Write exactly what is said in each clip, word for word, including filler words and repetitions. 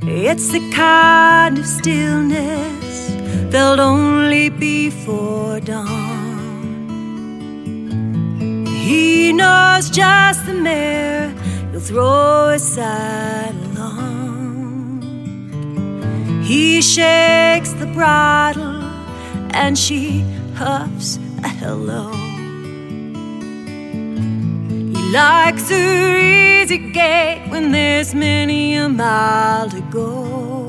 It's the kind of stillness felt only before dawn. He knows just the mare he'll throw aside along. He shakes the bridle and she huffs a hello. He likes her easy gait when there's many a mile to go.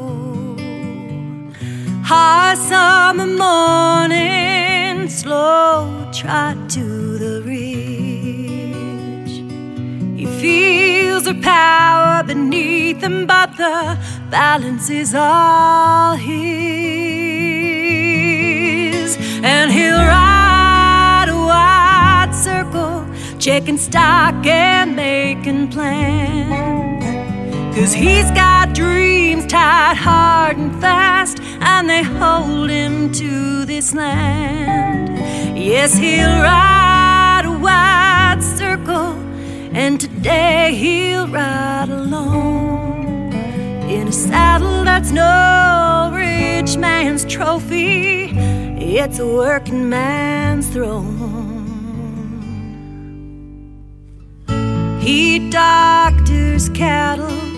High summer morning, slow trot to the ridge. He feels her power beneath him, but the balance is all his. And he'll ride a wide circle, checking stock and making plans. 'Cause he's got dreams tied hard and fast, and they hold him to this land. Yes, he'll ride a wide circle, and today he'll ride alone, in a saddle that's no rich man's trophy. It's a working man's throne. He doctors cattle